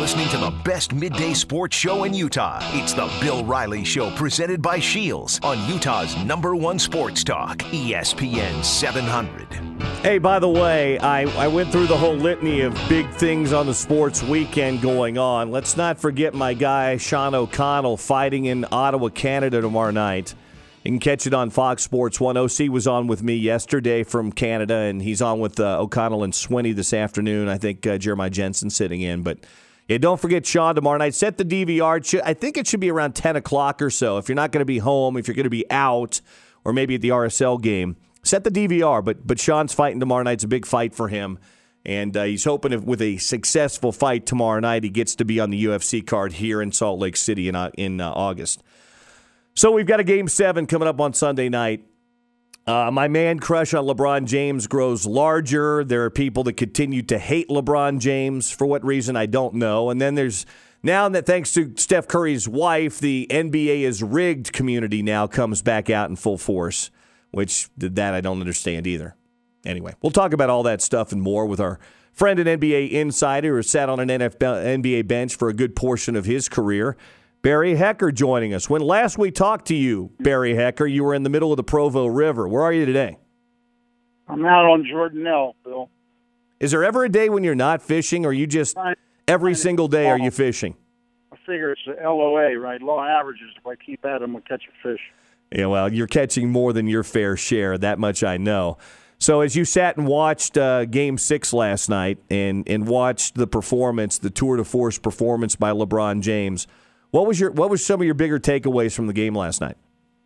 listening to the best midday sports show in Utah. It's the Bill Riley Show, presented by Shields on Utah's #1 sports talk, ESPN 700. Hey, by the way, I went through the whole litany of big things on the sports weekend going on. Let's not forget my guy, Sean O'Connell, fighting in Ottawa, Canada tomorrow night. You can catch it on Fox Sports 1. OC was on with me yesterday from Canada, and he's on with O'Connell and Swinney this afternoon. I think Jeremiah Jensen sitting in. But, yeah, don't forget Sean tomorrow night. Set the DVR. I think it should be around 10 o'clock or so. If you're not going to be home, if you're going to be out, or maybe at the RSL game, set the DVR. But Sean's fighting tomorrow night. It's a big fight for him. And he's hoping with a successful fight tomorrow night, he gets to be on the UFC card here in Salt Lake City in August. So we've got a Game 7 coming up on Sunday night. My man crush on LeBron James grows larger. There are people that continue to hate LeBron James. For what reason, I don't know. And then there's now that thanks to Steph Curry's wife, the NBA is rigged community now comes back out in full force, which that I don't understand either. Anyway, we'll talk about all that stuff and more with our friend and NBA insider who sat on an NBA bench for a good portion of his career, Barry Hecker, joining us. When last we talked to you, Barry Hecker, you were in the middle of the Provo River. Where are you today? I'm out on Jordanelle, Bill. Is there ever a day when you're not fishing, or you just every single day are you fishing? I figure it's the LOA, right? Law averages. If I keep at them, I'll catch a fish. Yeah, well, you're catching more than your fair share. That much I know. So as you sat and watched Game 6 last night and watched the performance, the tour de force performance by LeBron James, what was some of your bigger takeaways from the game last night?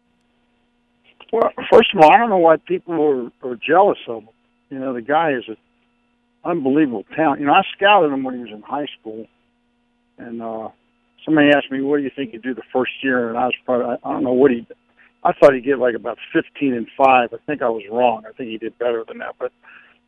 Well, first of all, I don't know why people are jealous of him. You know, the guy is an unbelievable talent. You know, I scouted him when he was in high school, and somebody asked me, what do you think he'd do the first year? And I was probably, I don't know what I thought he'd get like about 15-5. I think I was wrong. I think he did better than that. But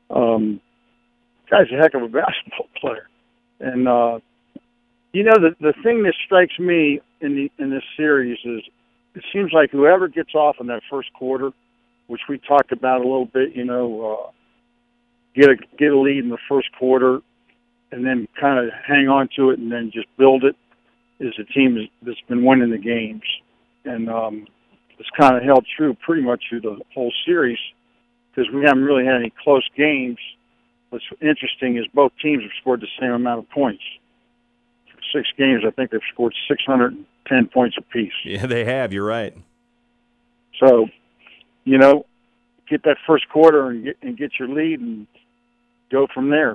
guy's a heck of a basketball player. And, you know, the thing that strikes me in this series is it seems like whoever gets off in that first quarter, which we talked about a little bit, you know, get a lead in the first quarter and then kind of hang on to it and then just build it, is a team that's been winning the games. And it's kind of held true pretty much through the whole series because we haven't really had any close games. What's interesting is both teams have scored the same amount of points. 6 games, I think they've scored 610 points apiece. Yeah, they have. You're right. So, you know, get that first quarter and get your lead and go from there.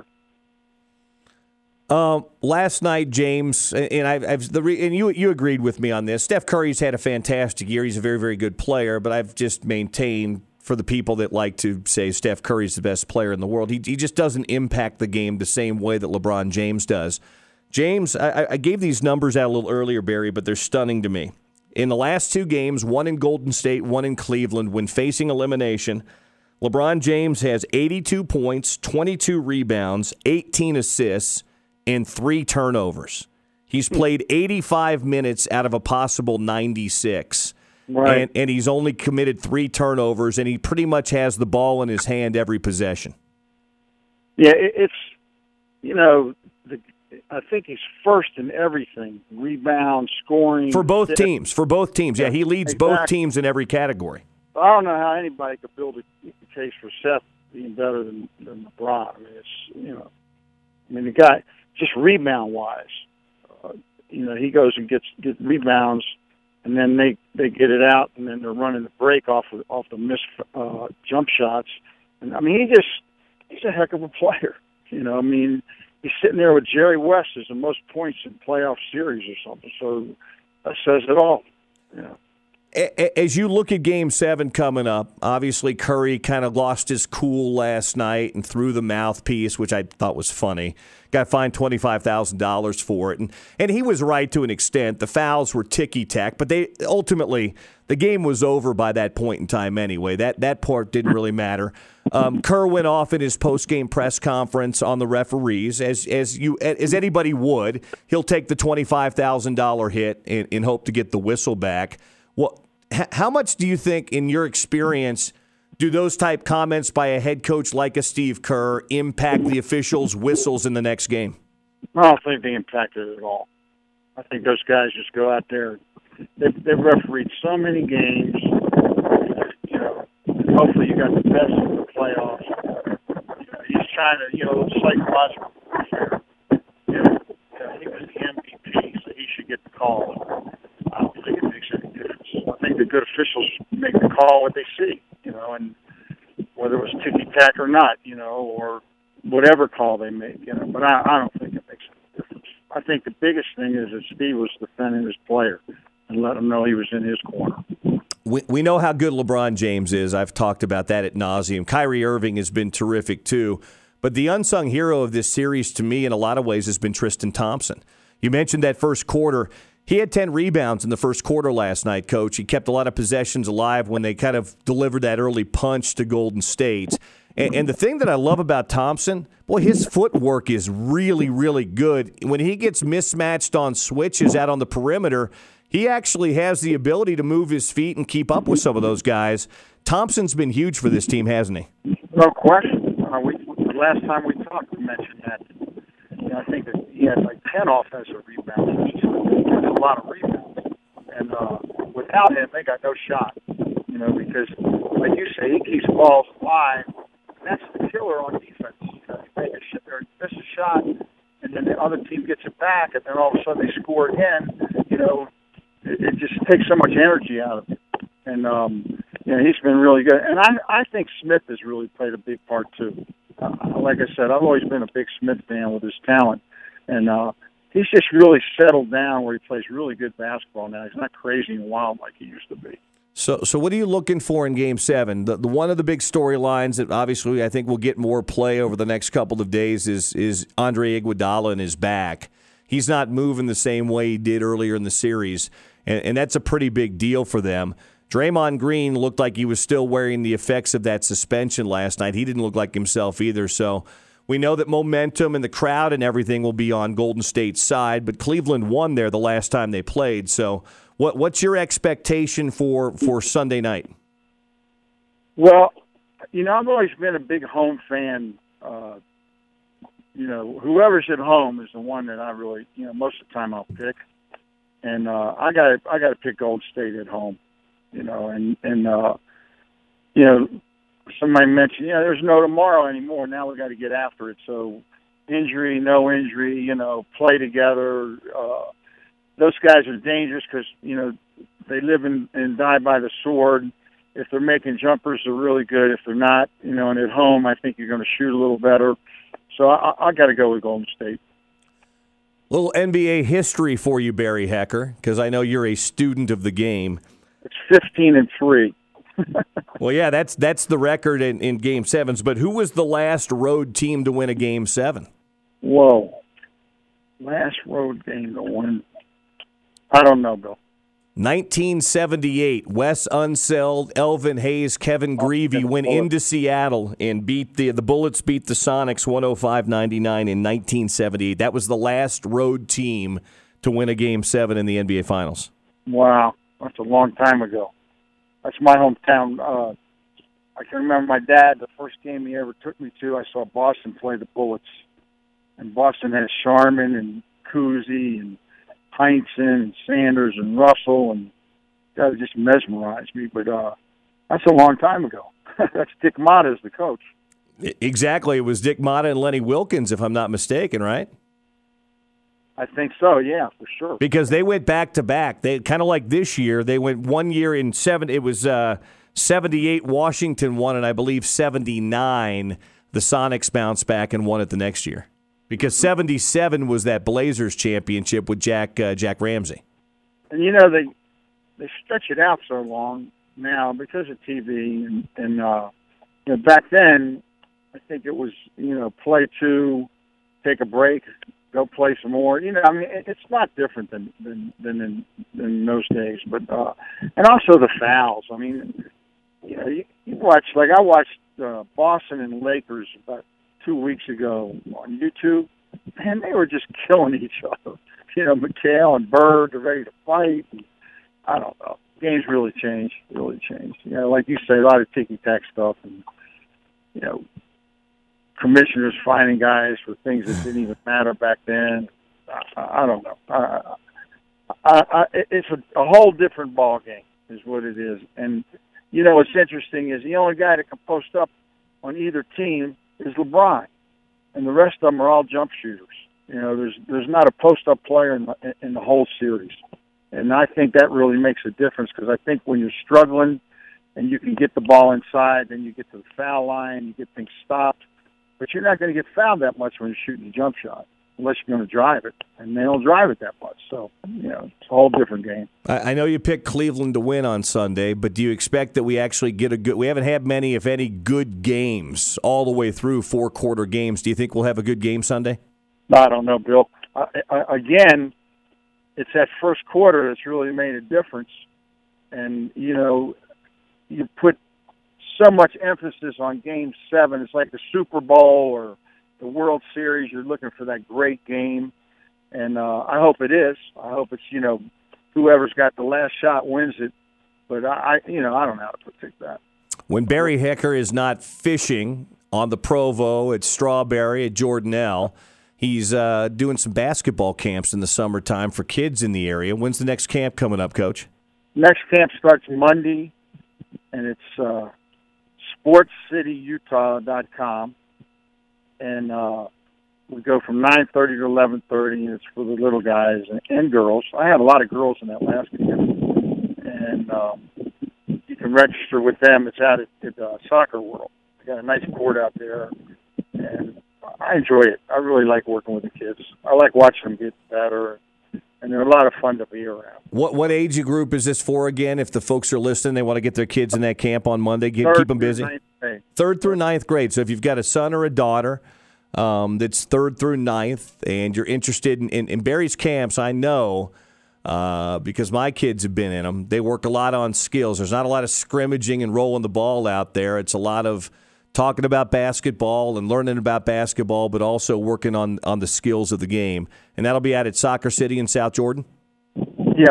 Last night, James, and you agreed with me on this. Steph Curry's had a fantastic year. He's a very, very good player, but I've just maintained for the people that like to say Steph Curry's the best player in the world, he just doesn't impact the game the same way that LeBron James does. James, I gave these numbers out a little earlier, Barry, but they're stunning to me. In the last 2 games, one in Golden State, one in Cleveland, when facing elimination, LeBron James has 82 points, 22 rebounds, 18 assists, and 3 turnovers. He's played 85 minutes out of a possible 96. Right. And he's only committed 3 turnovers, and he pretty much has the ball in his hand every possession. Yeah, it's, you know, I think he's first in everything, rebound, scoring. For both teams. Yeah, he leads both teams in every category. I don't know how anybody could build a case for Seth being better than LeBron. I mean, it's, you know, the guy, just rebound-wise, you know, he goes and gets rebounds, and then they get it out, and then they're running the break off the missed jump shots. And, I mean, he's a heck of a player. You know, I mean, he's sitting there with Jerry West as the most points in playoff series or something. So that says it all. Yeah. As you look at Game 7 coming up, obviously Curry kind of lost his cool last night and threw the mouthpiece, which I thought was funny. Got fined $25,000 for it. And he was right to an extent. The fouls were ticky-tack, but ultimately the game was over by that point in time anyway. That part didn't really matter. Kerr went off in his post-game press conference on the referees, as anybody would. He'll take the $25,000 hit and hope to get the whistle back. Well, how much do you think, in your experience, do those type comments by a head coach like a Steve Kerr impact the officials' whistles in the next game? I don't think they impacted it at all. I think those guys just go out there. They've refereed so many games. You know, hopefully you got the best in the playoffs. He's trying to, psychological warfare. He was the MVP, so he should get the call. I don't think it makes any difference. I think the good officials make the call what they see, and whether it was ticky-tack or not, or whatever call they make, But I don't think it makes any difference. I think the biggest thing is that Steve was defending his player and let him know he was in his corner. We know how good LeBron James is. I've talked about that ad nauseum. Kyrie Irving has been terrific too. But the unsung hero of this series to me in a lot of ways has been Tristan Thompson. You mentioned that first quarter. He had 10 rebounds in the first quarter last night, Coach. He kept a lot of possessions alive when they kind of delivered that early punch to Golden State. And the thing that I love about Thompson, boy, his footwork is really, really good. When he gets mismatched on switches out on the perimeter, he actually has the ability to move his feet and keep up with some of those guys. Thompson's been huge for this team, hasn't he? No question. The last time we talked, we mentioned that. I think that he had like 10 offensive rebounds. Which is a lot of rebounds. And without him, they got no shot. Because, like you say, he keeps balls alive. That's the killer on defense. You make a shot or miss a shot, and then the other team gets it back, and then all of a sudden they score again. It just takes so much energy out of it. And he's been really good. And I think Smith has really played a big part too. Like I said, I've always been a big Smith fan with his talent, and he's just really settled down where he plays really good basketball now. He's not crazy and wild like he used to be. So what are you looking for in Game 7? The one of the big storylines that obviously I think will get more play over the next couple of days is Andre Iguodala and his back. He's not moving the same way he did earlier in the series, and that's a pretty big deal for them. Draymond Green looked like he was still wearing the effects of that suspension last night. He didn't look like himself either, so we know that momentum and the crowd and everything will be on Golden State's side, but Cleveland won there the last time they played, so what's your expectation for Sunday night? Well, I've always been a big home fan. Whoever's at home is the one that I really, most of the time I'll pick. And I got to pick Golden State at home. Somebody mentioned, there's no tomorrow anymore. Now we got to get after it. So injury, no injury, play together. Those guys are dangerous because, they live and die by the sword. If they're making jumpers, they're really good. If they're not, and at home, I think you're going to shoot a little better. So I got to go with Golden State. Little NBA history for you, Barry Hecker, because I know you're a student of the game. It's 15-3. Well, yeah, that's the record in Game 7s. But who was the last road team to win a Game 7? Whoa. Last road game to win. I don't know, Bill. 1978, Wes Unseld, Elvin Hayes, Kevin Greavy went into Seattle and beat the Bullets beat the Sonics 105-99 in 1978. That was the last road team to win a Game 7 in the NBA Finals. Wow, that's a long time ago. That's my hometown. I can remember my dad, the first game he ever took me to, I saw Boston play the Bullets. And Boston had Sharman and Cousy and Heinsohn and Sanders and Russell, and that just mesmerized me. But that's a long time ago. That's Dick Motta as the coach. Exactly. It was Dick Motta and Lenny Wilkins, if I'm not mistaken, right? I think so, yeah, for sure. Because they went back-to-back. They kind of like this year. They went 1 year in 7. It was 78 Washington won, and I believe 79 the Sonics bounced back and won it the next year. Because 77 was that Blazers championship with Jack Ramsey. And, they stretch it out so long now because of TV. And back then, I think it was, play 2, take a break, go play some more. It's not different than in those days. But and also the fouls. I mean, you watch, like I watched Boston and Lakers about 2 weeks ago on YouTube. Man, they were just killing each other. McHale and Bird are ready to fight. And I don't know. Games really changed. Like you say, a lot of ticky-tack stuff. And, commissioners finding guys for things that didn't even matter back then. I don't know. It's a whole different ball game is what it is. And, you know, what's interesting is the only guy that can post up on either team is LeBron. And the rest of them are all jump shooters. You know, there's not a post-up player in the whole series. And I think that really makes a difference because I think when you're struggling and you can get the ball inside, then you get to the foul line, you get things stopped. But you're not going to get fouled that much when you're shooting a jump shot unless you're going to drive it. And they don't drive it that much. So, you know, it's a whole different game. I know you picked Cleveland to win on Sunday, but do you expect that we actually get a good – we haven't had many, if any, good games all the way through four-quarter games. Do you think we'll have a good game Sunday? I don't know, Bill. Again, it's that first quarter that's really made a difference. And, you know, you put so much emphasis on Game 7. It's like the Super Bowl or the World Series. You're looking for that great game. And I hope it is. I hope it's, you know, whoever's got the last shot wins it. But, I don't know how to predict that. When Barry Hecker is not fishing on the Provo, at Strawberry, at Jordanelle, he's doing some basketball camps in the summertime for kids in the area. When's the next camp coming up, Coach? Next camp starts Monday, and it's sportscityutah.com. And we go from 9:30 to 11:30, and it's for the little guys and girls. I have a lot of girls in that last camp. And you can register with them. It's out at Soccer World. They got a nice court out there, and I enjoy it. I really like working with the kids. I like watching them get better, and they're a lot of fun to be around. What age group is this for again? If the folks are listening, they want to get their kids in that camp on Monday, keep them busy? Third through ninth grade. So if you've got a son or a daughter that's third through ninth, and you're interested in Barry's camps, I know because my kids have been in them. They work a lot on skills. There's not a lot of scrimmaging and rolling the ball out there. It's a lot of talking about basketball and learning about basketball, but also working on the skills of the game. And that'll be out at Soccer City in South Jordan? Yeah.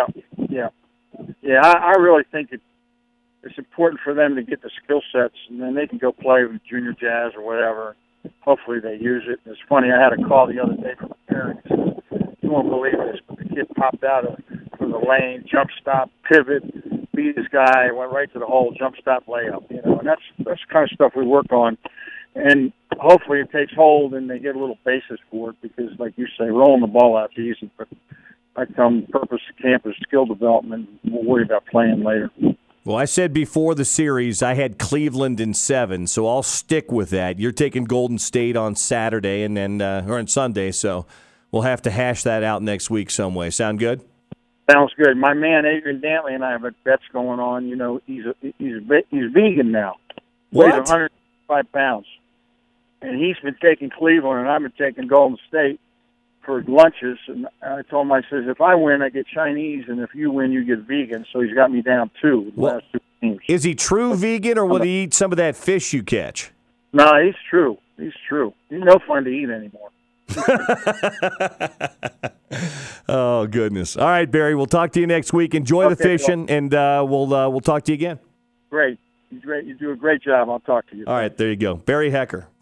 I really think it's important for them to get the skill sets, and then they can go play with junior jazz or whatever. Hopefully they use it. And it's funny, I had a call the other day from a parent. You won't believe this, but the kid popped out from the lane, jump stop, pivot, beat this guy, went right to the hole, jump stop, layup. You know, and that's the kind of stuff we work on. And hopefully it takes hold and they get a little basis for it because, like you say, rolling the ball out's easy. But I tell them the purpose of camp is skill development. We'll worry about playing later. Well, I said before the series I had Cleveland in 7, so I'll stick with that. You're taking Golden State on Saturday and then or on Sunday, so we'll have to hash that out next week some way. Sound good? Sounds good. My man Adrian Dantley and I have bets going on. You know, he's vegan now. What? Weighs 105 pounds, and he's been taking Cleveland, and I've been taking Golden State for lunches. And I told him, I says, if I win, I get Chinese, and if you win, you get vegan. So he's got me down 2 the last 2 teams. Is he true vegan, or will he eat some of that fish you catch? No, he's true. He's true. He's no fun to eat anymore. Oh, goodness. All right, Barry, we'll talk to you next week. Enjoy the fishing, and we'll talk to you again. Great. You do a great job. I'll talk to you. All right, there you go. Barry Hecker.